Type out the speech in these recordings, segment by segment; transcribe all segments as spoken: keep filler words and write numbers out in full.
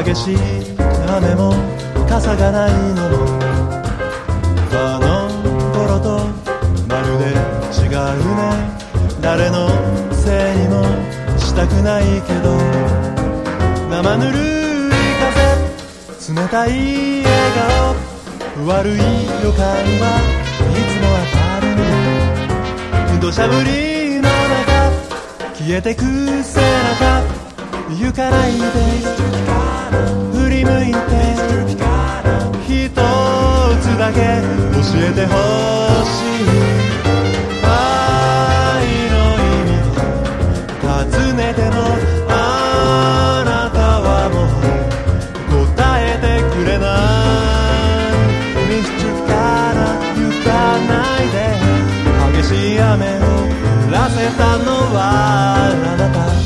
激しい雨も傘がないのもあの頃とまるで違うね。誰のせいにもしたくないけど生ぬるい風冷たい笑顔悪い予感はいつも当たるね。土砂降りの中消えてく背中行かないで振り向いて一つだけ教えてほしい。愛の意味を尋ねてもあなたはもう答えてくれない。ミスチュから行かないで激しい雨を降らせたのはあなた。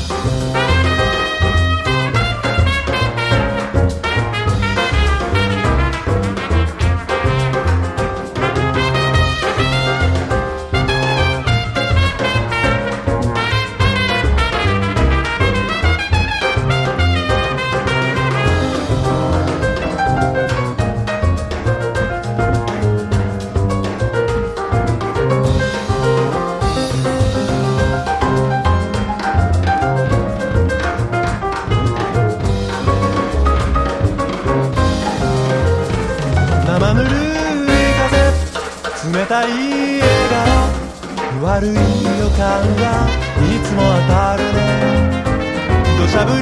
生ぬるい風冷たい笑顔悪い予感はいつも当たるね。土砂降り